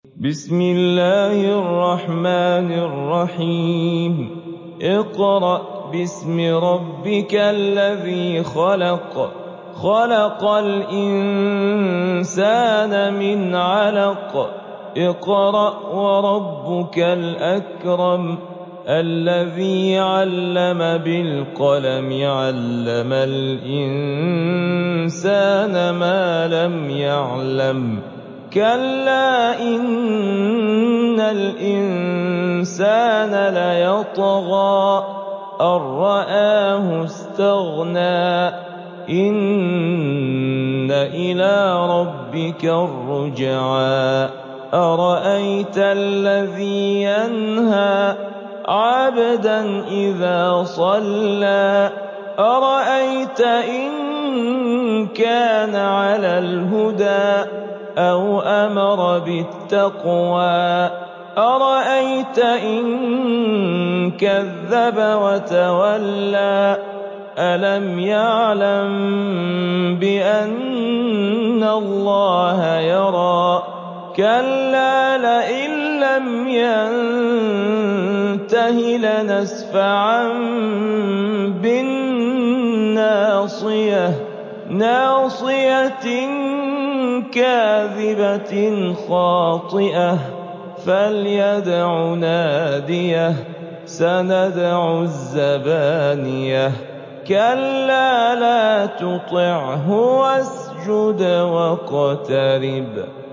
بسم الله الرحمن الرحيم اقرأ باسم ربك الذي خلق خلق الإنسان من علق اقرأ وربك الأكرم الذي علم بالقلم علم الإنسان ما لم يعلم كلا إن الإنسان ليطغى أن رآه استغنى إن إلى ربك الرجعى أرأيت الذي ينهى عبدا إذا صلى أرأيت إن كان على الهدى أو أمر بالتقوى أرأيت إن كذب وتولى ألم يعلم بأن الله يرى كلا لئن لم ينته لنسفعا بالناصية ناصية كاذبة خاطئة فليدع ناديه سندع الزبانية كلا لا تطعه واسجد واقترب